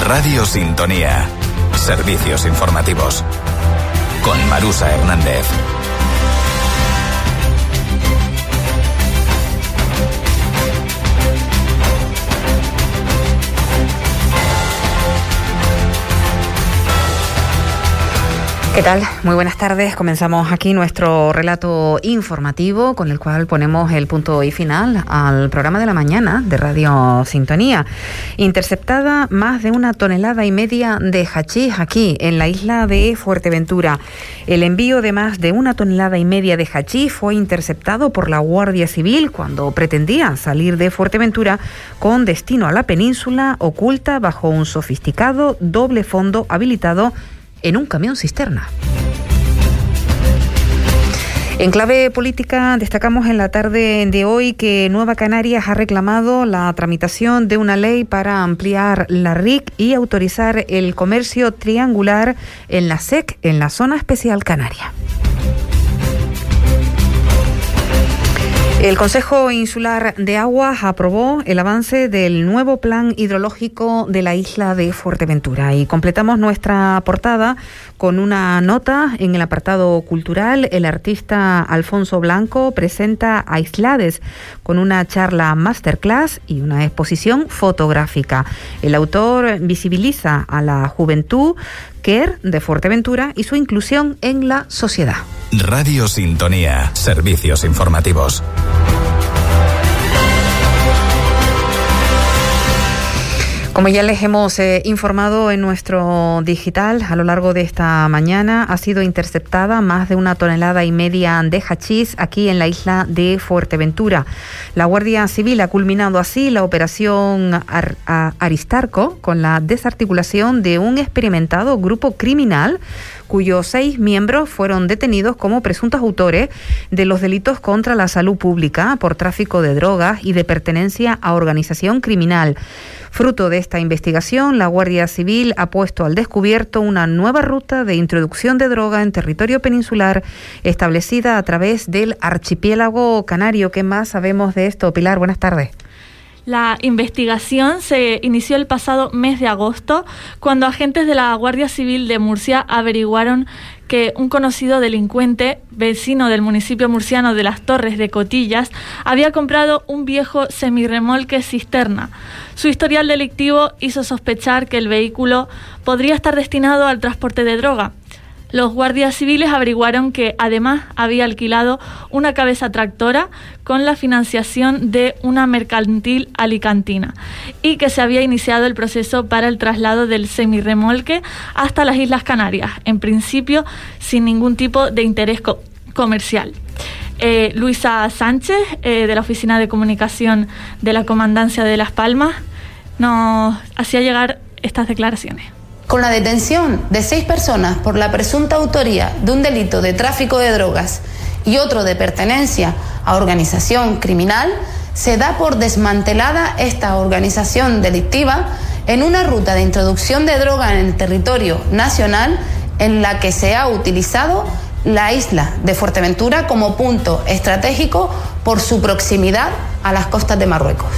Radio Sintonía. Servicios informativos. Con Marusa Hernández. ¿Qué tal? Muy buenas tardes. Comenzamos aquí nuestro relato informativo con el cual ponemos el punto y final al programa de la mañana de Radio Sintonía. Interceptada más de 1,5 toneladas de hachís aquí en la isla de Fuerteventura. El envío de más de 1,5 toneladas de hachís fue interceptado por la Guardia Civil cuando pretendía salir de Fuerteventura con destino a la península, oculta bajo un sofisticado doble fondo habilitado en un camión cisterna. En clave política, destacamos en la tarde de hoy que Nueva Canarias ha reclamado la tramitación de una ley para ampliar la RIC y autorizar el comercio triangular en la SEC, en la Zona Especial Canaria. El Consejo Insular de Aguas aprobó el avance del nuevo plan hidrológico de la isla de Fuerteventura y completamos nuestra portada con una nota en el apartado cultural. El artista Alfonso Blanco presenta Aislades con una charla masterclass y una exposición fotográfica. El autor visibiliza a la juventud queer de Fuerteventura y su inclusión en la sociedad. Radio Sintonía. Servicios informativos. Como ya les hemos informado en nuestro digital a lo largo de esta mañana, ha sido interceptada más de 1,5 toneladas de hachís aquí en la isla de Fuerteventura. La Guardia Civil ha culminado así la operación Aristarco con la desarticulación de un experimentado grupo criminal cuyos 6 miembros fueron detenidos como presuntos autores de los delitos contra la salud pública por tráfico de drogas y de pertenencia a organización criminal. Fruto de esta investigación, la Guardia Civil ha puesto al descubierto una nueva ruta de introducción de droga en territorio peninsular establecida a través del archipiélago canario. ¿Qué más sabemos de esto? Pilar, buenas tardes. La investigación se inició el pasado mes de agosto, cuando agentes de la Guardia Civil de Murcia averiguaron que un conocido delincuente, vecino del municipio murciano de Las Torres de Cotillas, había comprado un viejo semirremolque cisterna. Su historial delictivo hizo sospechar que el vehículo podría estar destinado al transporte de droga. Los guardias civiles averiguaron que además había alquilado una cabeza tractora con la financiación de una mercantil alicantina y que se había iniciado el proceso para el traslado del semirremolque hasta las Islas Canarias, en principio sin ningún tipo de interés comercial. Luisa Sánchez, de la Oficina de Comunicación de la Comandancia de Las Palmas, nos hacía llegar estas declaraciones. Con la detención de 6 personas por la presunta autoría de un delito de tráfico de drogas y otro de pertenencia a organización criminal, se da por desmantelada esta organización delictiva en una ruta de introducción de droga en el territorio nacional en la que se ha utilizado la isla de Fuerteventura como punto estratégico por su proximidad a las costas de Marruecos.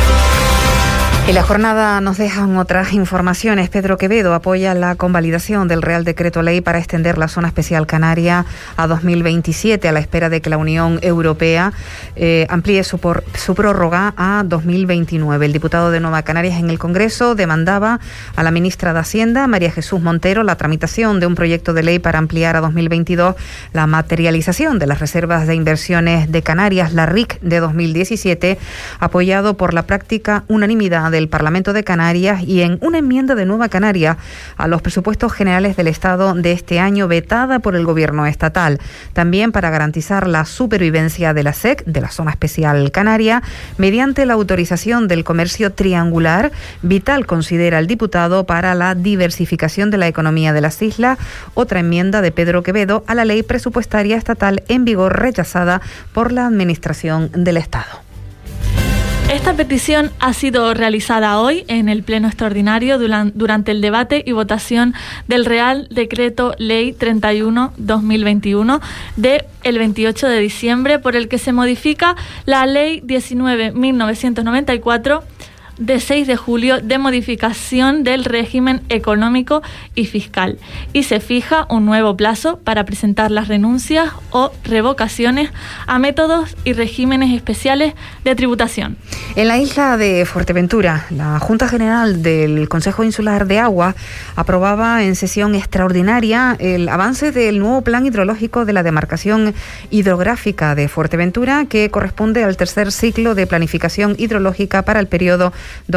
En la jornada nos dejan otras informaciones. Pedro Quevedo apoya la convalidación del Real Decreto Ley para extender la Zona Especial Canaria a 2027, a la espera de que la Unión Europea amplíe su prórroga a 2029. El diputado de Nueva Canarias en el Congreso demandaba a la ministra de Hacienda, María Jesús Montero, la tramitación de un proyecto de ley para ampliar a 2022 la materialización de las reservas de inversiones de Canarias, la RIC de 2017, apoyado por la práctica unanimidad del Parlamento de Canarias y en una enmienda de Nueva Canarias a los presupuestos generales del Estado de este año vetada por el Gobierno estatal. También para garantizar la supervivencia de la SEC, de la Zona Especial Canaria, mediante la autorización del comercio triangular, vital considera el diputado para la diversificación de la economía de las islas. Otra enmienda de Pedro Quevedo a la ley presupuestaria estatal en vigor rechazada por la Administración del Estado. Esta petición ha sido realizada hoy en el Pleno Extraordinario durante el debate y votación del Real Decreto Ley 31/2021 del 28 de diciembre, por el que se modifica la Ley 19/1994 de 6 de julio de modificación del régimen económico y fiscal, y se fija un nuevo plazo para presentar las renuncias o revocaciones a métodos y regímenes especiales de tributación. En la isla de Fuerteventura, la Junta General del Consejo Insular de Agua aprobaba en sesión extraordinaria el avance del nuevo plan hidrológico de la demarcación hidrográfica de Fuerteventura, que corresponde al tercer ciclo de planificación hidrológica para el periodo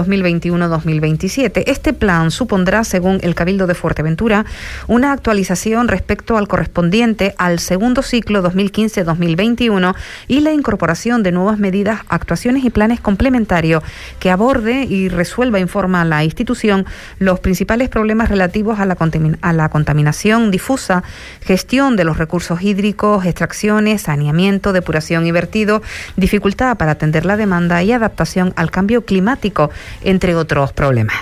2021-2027. Este plan supondrá, según el Cabildo de Fuerteventura, una actualización respecto al correspondiente al segundo ciclo 2015-2021 y la incorporación de nuevas medidas, actuaciones y planes complementarios que aborde y resuelva, informa la institución, los principales problemas relativos a la contaminación difusa, gestión de los recursos hídricos, extracciones, saneamiento, depuración y vertido, dificultad para atender la demanda y adaptación al cambio climático, entre otros problemas.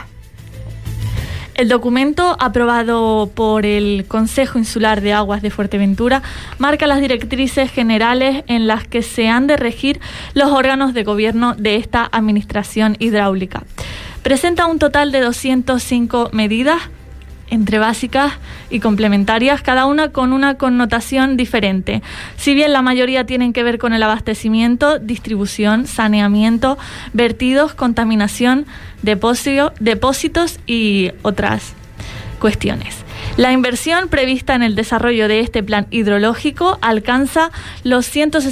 El documento aprobado por el Consejo Insular de Aguas de Fuerteventura marca las directrices generales en las que se han de regir los órganos de gobierno de esta administración hidráulica. Presenta un total de 205 medidas, entre básicas y complementarias, cada una con una connotación diferente. Si bien la mayoría tienen que ver con el abastecimiento, distribución, saneamiento, vertidos, contaminación, depósitos y otras cuestiones. La inversión prevista en el desarrollo de este plan hidrológico alcanza los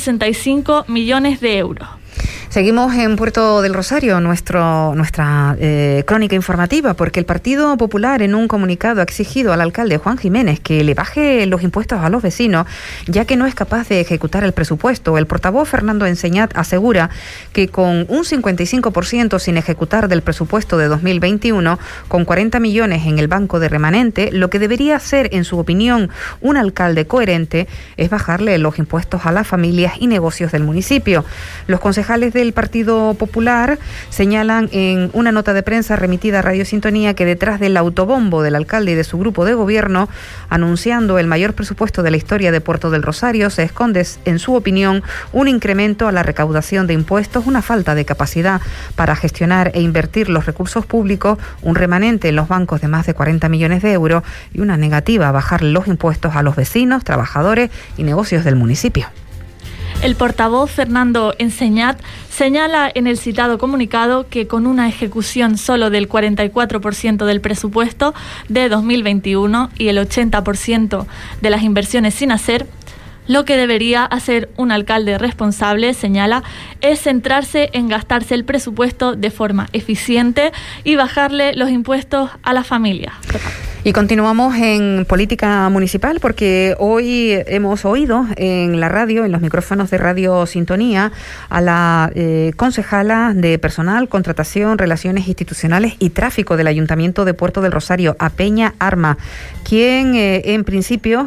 165 millones de euros. Seguimos en Puerto del Rosario, nuestra crónica informativa, porque el Partido Popular en un comunicado ha exigido al alcalde Juan Jiménez que le baje los impuestos a los vecinos, ya que no es capaz de ejecutar el presupuesto. El portavoz Fernando Enseñat asegura que con un 55% sin ejecutar del presupuesto de 2021, con 40 millones en el banco de remanente, lo que debería hacer, en su opinión, un alcalde coherente es bajarle los impuestos a las familias y negocios del municipio. Los concejales del Partido Popular señalan en una nota de prensa remitida a Radio Sintonía que detrás del autobombo del alcalde y de su grupo de gobierno anunciando el mayor presupuesto de la historia de Puerto del Rosario se esconde, en su opinión, un incremento a la recaudación de impuestos, una falta de capacidad para gestionar e invertir los recursos públicos, un remanente en los bancos de más de 40 millones de euros y una negativa a bajar los impuestos a los vecinos, trabajadores y negocios del municipio. El portavoz Fernando Enseñat señala en el citado comunicado que con una ejecución solo del 44% del presupuesto de 2021 y el 80% de las inversiones sin hacer, lo que debería hacer un alcalde responsable, señala, es centrarse en gastarse el presupuesto de forma eficiente y bajarle los impuestos a las familias. Y continuamos en política municipal porque hoy hemos oído en la radio, en los micrófonos de Radio Sintonía, a la concejala de Personal, Contratación, Relaciones Institucionales y Tráfico del Ayuntamiento de Puerto del Rosario, a Peña Arma, quien en principio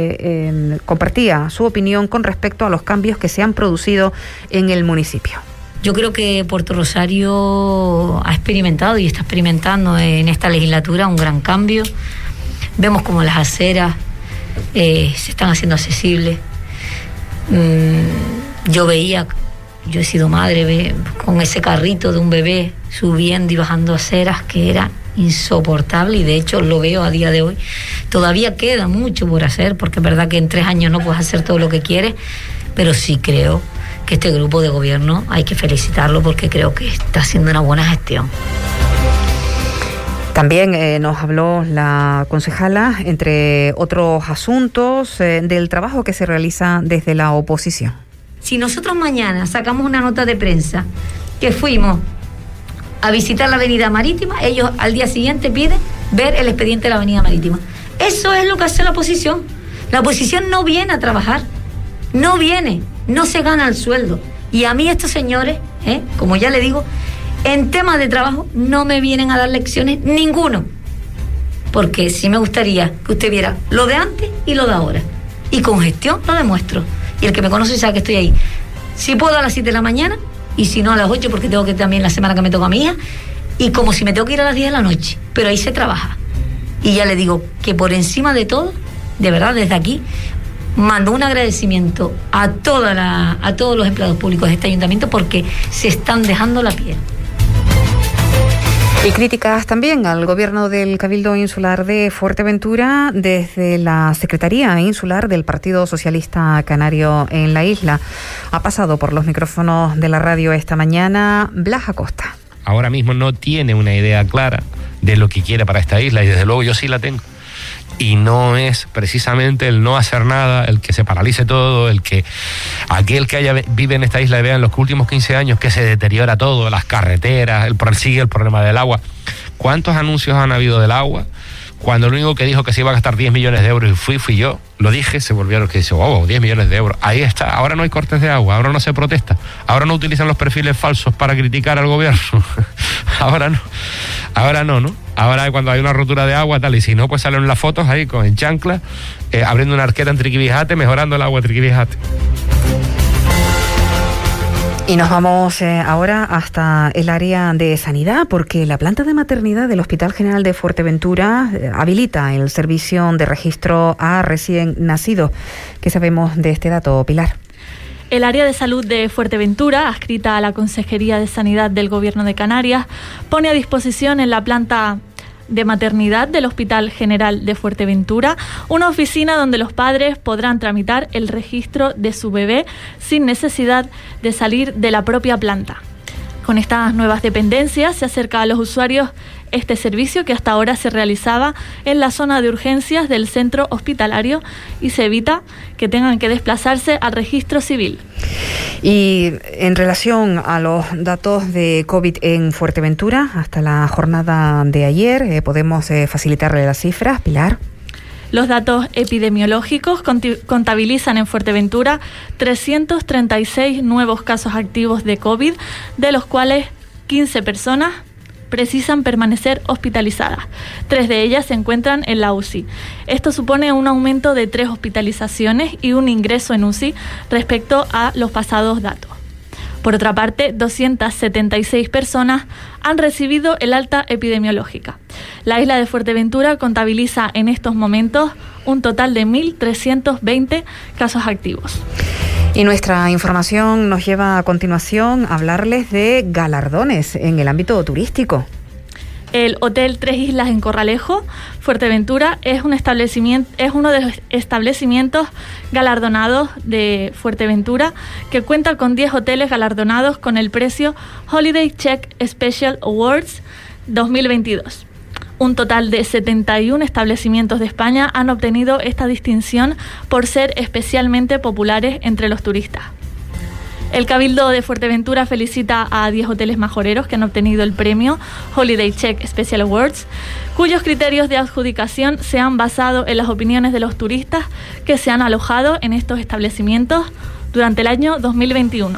compartía su opinión con respecto a los cambios que se han producido en el municipio. Yo creo que Puerto Rosario ha experimentado y está experimentando en esta legislatura un gran cambio. Vemos como las aceras se están haciendo accesibles. Yo he sido madre, con ese carrito de un bebé subiendo y bajando aceras que era insoportable, y de hecho lo veo a día de hoy. Todavía queda mucho por hacer, porque es verdad que en 3 años no puedes hacer todo lo que quieres, pero sí creo que este grupo de gobierno hay que felicitarlo porque creo que está haciendo una buena gestión. También nos habló la concejala, entre otros asuntos, del trabajo que se realiza desde la oposición. Si nosotros mañana sacamos una nota de prensa que fuimos a visitar la Avenida Marítima, ellos al día siguiente piden ver el expediente de la Avenida Marítima. Eso es lo que hace la oposición. La oposición no viene a trabajar, no se gana el sueldo. Y a mí estos señores, como ya le digo, en temas de trabajo no me vienen a dar lecciones ninguno. Porque sí me gustaría que usted viera lo de antes y lo de ahora. Y con gestión lo demuestro. Y el que me conoce sabe que estoy ahí. Si puedo a las 7 de la mañana, y si no a las 8, porque tengo que también la semana que me toca a mi hija, y como si me tengo que ir a las 10 de la noche. Pero ahí se trabaja. Y ya le digo que por encima de todo, de verdad, desde aquí, mando un agradecimiento a todos los empleados públicos de este ayuntamiento porque se están dejando la piel. Y críticas también al gobierno del Cabildo Insular de Fuerteventura desde la Secretaría Insular del Partido Socialista Canario en la isla. Ha pasado por los micrófonos de la radio esta mañana Blas Acosta. Ahora mismo no tiene una idea clara de lo que quiere para esta isla, y desde luego yo sí la tengo. Y no es precisamente el no hacer nada, el que se paralice todo, el que aquel que vive en esta isla vea en los últimos 15 años que se deteriora todo, las carreteras, sigue el problema del agua. ¿Cuántos anuncios han habido del agua? Cuando el único que dijo que se iba a gastar 10 millones de euros y fui yo, lo dije, se volvieron que dice, 10 millones de euros. Ahí está, ahora no hay cortes de agua, ahora no se protesta, ahora no utilizan los perfiles falsos para criticar al gobierno. Ahora no. Ahora cuando hay una rotura de agua, tal, y si no, pues salen las fotos ahí con el chancla, abriendo una arqueta en Triquibijate, mejorando el agua de Triquibijate. Y nos vamos ahora hasta el área de sanidad, porque la planta de maternidad del Hospital General de Fuerteventura habilita el servicio de registro a recién nacidos. ¿Qué sabemos de este dato, Pilar? El área de salud de Fuerteventura, adscrita a la Consejería de Sanidad del Gobierno de Canarias, pone a disposición en la planta de maternidad del Hospital General de Fuerteventura una oficina donde los padres podrán tramitar el registro de su bebé sin necesidad de salir de la propia planta. Con estas nuevas dependencias se acerca a los usuarios este servicio que hasta ahora se realizaba en la zona de urgencias del centro hospitalario y se evita que tengan que desplazarse al registro civil. Y en relación a los datos de COVID en Fuerteventura, hasta la jornada de ayer, ¿podemos facilitarle las cifras, Pilar? Los datos epidemiológicos contabilizan en Fuerteventura 336 nuevos casos activos de COVID, de los cuales 15 personas precisan permanecer hospitalizadas. 3 de ellas se encuentran en la UCI. Esto supone un aumento de 3 hospitalizaciones y un ingreso en UCI respecto a los pasados datos. Por otra parte, 276 personas han recibido el alta epidemiológica. La isla de Fuerteventura contabiliza en estos momentos un total de 1.320 casos activos. Y nuestra información nos lleva a continuación a hablarles de galardones en el ámbito turístico. El Hotel Tres Islas en Corralejo, Fuerteventura, es uno de los establecimientos galardonados de Fuerteventura, que cuenta con 10 hoteles galardonados con el premio Holiday Check Special Awards 2022. Un total de 71 establecimientos de España han obtenido esta distinción por ser especialmente populares entre los turistas. El Cabildo de Fuerteventura felicita a 10 hoteles majoreros que han obtenido el premio Holiday Check Special Awards, cuyos criterios de adjudicación se han basado en las opiniones de los turistas que se han alojado en estos establecimientos durante el año 2021.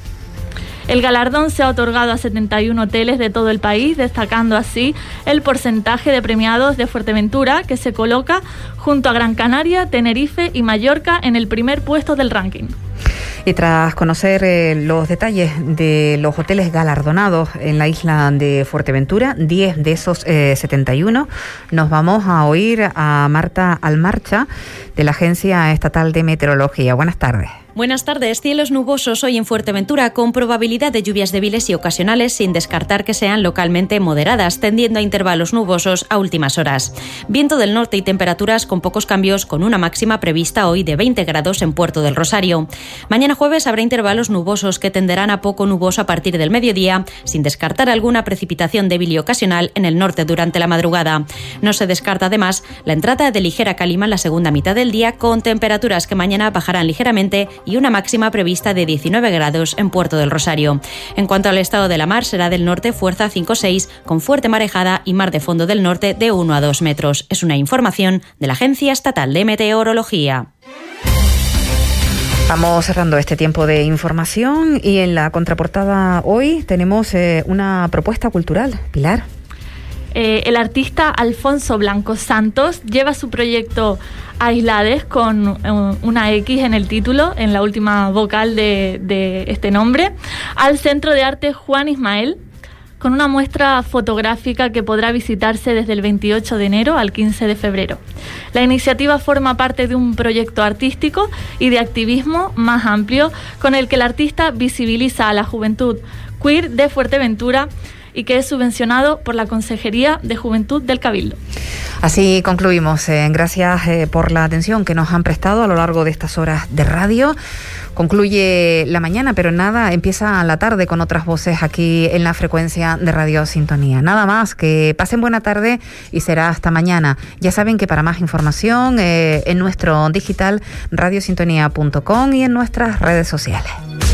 El galardón se ha otorgado a 71 hoteles de todo el país, destacando así el porcentaje de premiados de Fuerteventura, que se coloca junto a Gran Canaria, Tenerife y Mallorca en el primer puesto del ranking. Y tras conocer los detalles de los hoteles galardonados en la isla de Fuerteventura, 10 de esos 71, nos vamos a oír a Marta Almarcha, de la Agencia Estatal de Meteorología. Buenas tardes. Buenas tardes. Cielos nubosos hoy en Fuerteventura con probabilidad de lluvias débiles y ocasionales, sin descartar que sean localmente moderadas, tendiendo a intervalos nubosos a últimas horas. Viento del norte y temperaturas con pocos cambios, con una máxima prevista hoy de 20 grados en Puerto del Rosario. Mañana jueves habrá intervalos nubosos que tenderán a poco nuboso a partir del mediodía, sin descartar alguna precipitación débil y ocasional en el norte durante la madrugada. No se descarta además la entrada de ligera calima en la segunda mitad del día, con temperaturas que mañana bajarán ligeramente y una máxima prevista de 19 grados en Puerto del Rosario. En cuanto al estado de la mar, será del norte fuerza 5-6, con fuerte marejada y mar de fondo del norte de 1 a 2 metros. Es una información de la Agencia Estatal de Meteorología. Vamos cerrando este tiempo de información y en la contraportada hoy tenemos una propuesta cultural. Pilar. El artista Alfonso Blanco Santos lleva su proyecto Aislades con una X en el título, en la última vocal de este nombre, al Centro de Arte Juan Ismael, con una muestra fotográfica que podrá visitarse desde el 28 de enero al 15 de febrero. La iniciativa forma parte de un proyecto artístico y de activismo más amplio, con el que el artista visibiliza a la juventud queer de Fuerteventura y que es subvencionado por la Consejería de Juventud del Cabildo. Así concluimos. Gracias por la atención que nos han prestado a lo largo de estas horas de radio. Concluye la mañana, pero nada, empieza la tarde con otras voces aquí en la frecuencia de Radio Sintonía. Nada más, que pasen buena tarde y será hasta mañana. Ya saben que para más información en nuestro digital radiosintonía.com y en nuestras redes sociales.